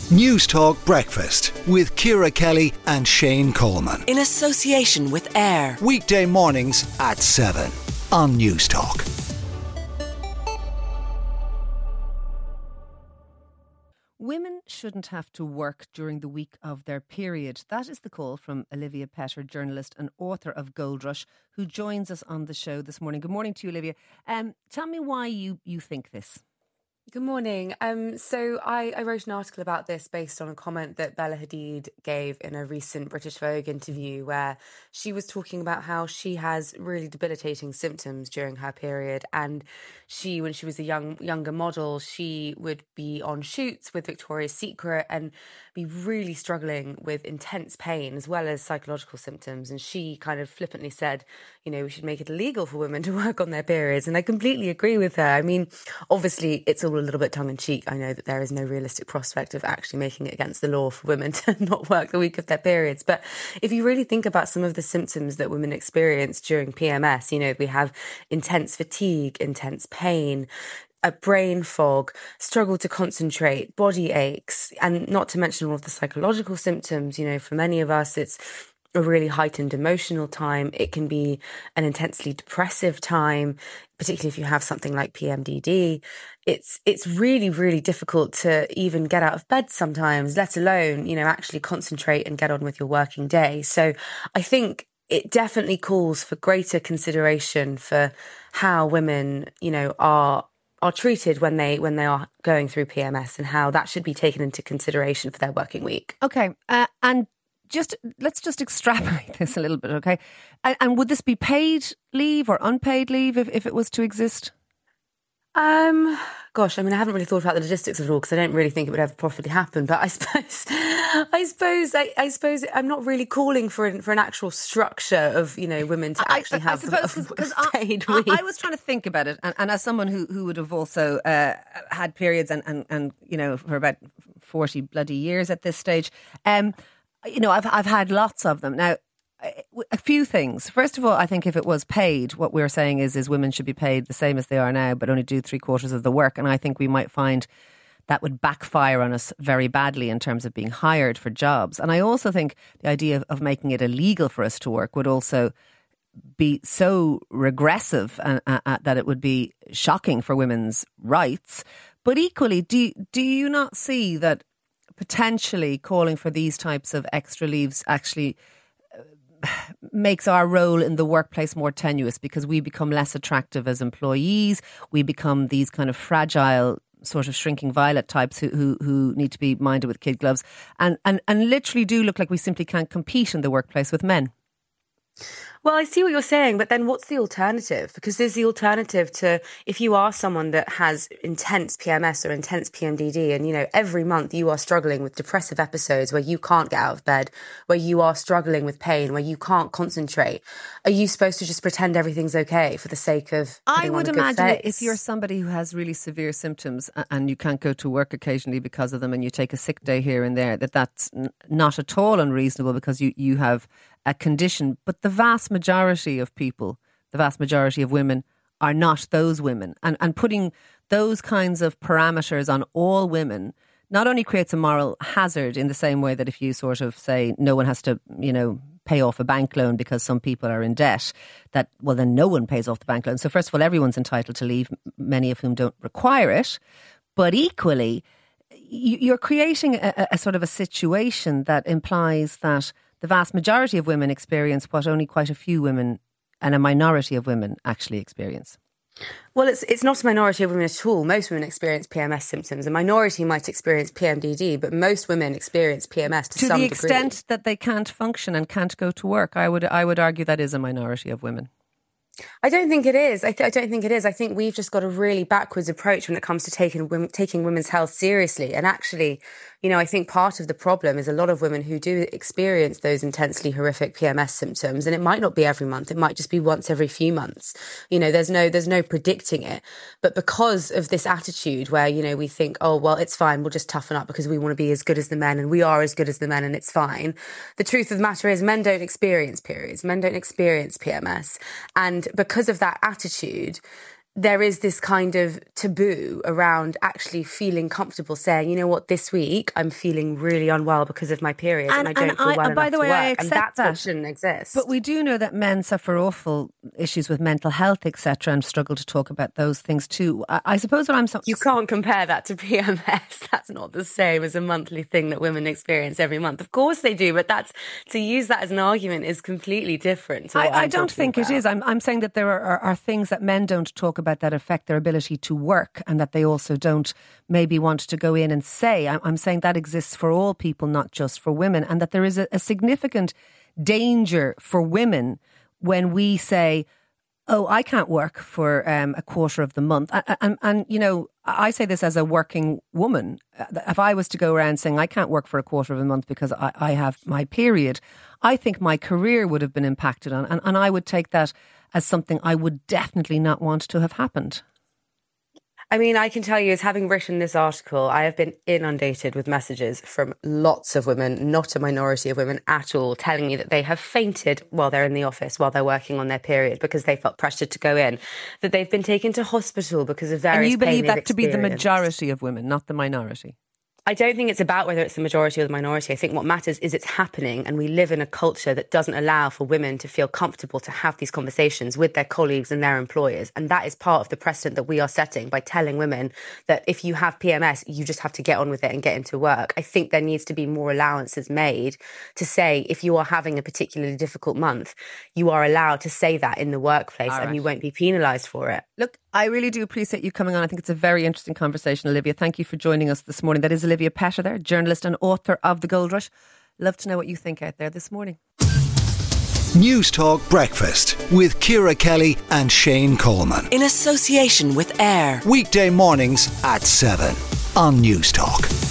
News Talk Breakfast with Ciara Kelly and Shane Coleman. In association with AIR. Weekday mornings at 7 on News Talk. Women shouldn't have to work during the week of their period. That is the call from Olivia Petter, journalist and author of Gold Rush, who joins us on the show this morning. Good morning to you, Olivia. Tell me why you think this. Good morning. So I wrote an article about this based on a comment that Bella Hadid gave in a recent British Vogue interview, where she was talking about how she has really debilitating symptoms during her period. And she, when she was a younger model, she would be on shoots with Victoria's Secret and be really struggling with intense pain as well as psychological symptoms. And she kind of flippantly said, you know, we should make it illegal for women to work on their periods. And I completely agree with her. I mean, obviously, it's all a little bit tongue-in-cheek. I know that there is no realistic prospect of actually making it against the law for women to not work the week of their periods. But if you really think about some of the symptoms that women experience during PMS, you know, we have intense fatigue, intense pain, a brain fog, struggle to concentrate, body aches, and not to mention all of the psychological symptoms. You know, for many of us, it's a really heightened emotional time. It can be an intensely depressive time, particularly if you have something like PMDD. It's really, really difficult to even get out of bed sometimes, let alone, you know, actually concentrate and get on with your working day. So I think it definitely calls for greater consideration for how women, you know, are treated when they are going through PMS, and how that should be taken into consideration for their working week. Okay, and let's just extrapolate this a little bit, okay? And would this be paid leave or unpaid leave if it was to exist? Gosh, I mean, I haven't really thought about the logistics of it all, because I don't really think it would ever properly happen. But I suppose I'm not really calling for an actual structure of, you know, women to actually have paid week. I was trying to think about it, and as someone who would have also had periods and you know, for about 40 bloody years at this stage, you know, I've had lots of them. Now, a few things. First of all, I think if it was paid, what we're saying is women should be paid the same as they are now, but only do 3/4 of the work. And I think we might find that would backfire on us very badly in terms of being hired for jobs. And I also think the idea of making it illegal for us to work would also be so regressive that it would be shocking for women's rights. But equally, do you not see that potentially calling for these types of extra leaves actually makes our role in the workplace more tenuous, because we become less attractive as employees? We become these kind of fragile, sort of shrinking violet types who need to be minded with kid gloves and literally do look like we simply can't compete in the workplace with men. Well, I see what you're saying, but then what's the alternative? Because there's the alternative to, if you are someone that has intense PMS or intense PMDD, and, you know, every month you are struggling with depressive episodes where you can't get out of bed, where you are struggling with pain, where you can't concentrate, are you supposed to just pretend everyth's okay for the sake of I would imagine face? If you're somebody who has really severe symptoms and you can't go to work occasionally because of them, and you take a sick day here and there, that's not at all unreasonable, because you have a condition. But the vast majority of people, the vast majority of women, are not those women. And putting those kinds of parameters on all women not only creates a moral hazard, in the same way that if you sort of say no one has to, you know, pay off a bank loan because some people are in debt, that, well, then no one pays off the bank loan. So first of all, everyone's entitled to leave, many of whom don't require it. But equally, you're creating a sort of a situation that implies that the vast majority of women experience what only quite a few women and a minority of women actually experience. Well, it's not a minority of women at all. Most women experience PMS symptoms. A minority might experience PMDD, but most women experience PMS to some degree. To the extent that they can't function and can't go to work, I would argue that is a minority of women. I don't think it is. I don't think it is. I think we've just got a really backwards approach when it comes to taking women's health seriously. And actually, you know, I think part of the problem is a lot of women who do experience those intensely horrific PMS symptoms, and it might not be every month. It might just be once every few months. You know, there's no predicting it. But because of this attitude where, you know, we think, oh, well, it's fine, we'll just toughen up because we want to be as good as the men, and we are as good as the men, and it's fine. The truth of the matter is men don't experience periods. Men don't experience PMS. And because of that attitude, there is this kind of taboo around actually feeling comfortable saying, you know what, this week I'm feeling really unwell because of my period and I don't feel well enough by the way, to work. I accept and that's that. what shouldn't exist. But we do know that men suffer awful issues with mental health, etc., and struggle to talk about those things too. I suppose what I'm... You can't compare that to PMS. That's not the same as a monthly thing that women experience every month. Of course they do, but to use that as an argument is completely different to what I don't think it is. I'm saying that there are things that men don't talk about that affect their ability to work, and that they also don't maybe want to go in and say. I'm saying that exists for all people, not just for women, and that there is a significant danger for women when we say, oh, I can't work for a quarter of the month. And, you know, I say this as a working woman. If I was to go around saying I can't work for a quarter of a month because I have my period, I think my career would have been impacted on. And I would take that as something I would definitely not want to have happened. I mean, I can tell you, as having written this article, I have been inundated with messages from lots of women, not a minority of women at all, telling me that they have fainted while they're in the office, while they're working on their period, because they felt pressured to go in, that they've been taken to hospital because of various pain. And you believe that to be the experienced. majority of women, not the minority? I don't think it's about whether it's the majority or the minority. I think what matters is it's happening, and we live in a culture that doesn't allow for women to feel comfortable to have these conversations with their colleagues and their employers. And that is part of the precedent that we are setting by telling women that if you have PMS, you just have to get on with it and get into work. I think there needs to be more allowances made to say if you are having a particularly difficult month, you are allowed to say that in the workplace and you won't be penalised for it. Look, I really do appreciate you coming on. I think it's a very interesting conversation, Olivia. Thank you for joining us this morning. That is Olivia Petter there, journalist and author of The Gold Rush. Love to know what you think out there this morning. News Talk Breakfast with Ciara Kelly and Shane Coleman. In association with AIR. Weekday mornings at 7 on News Talk.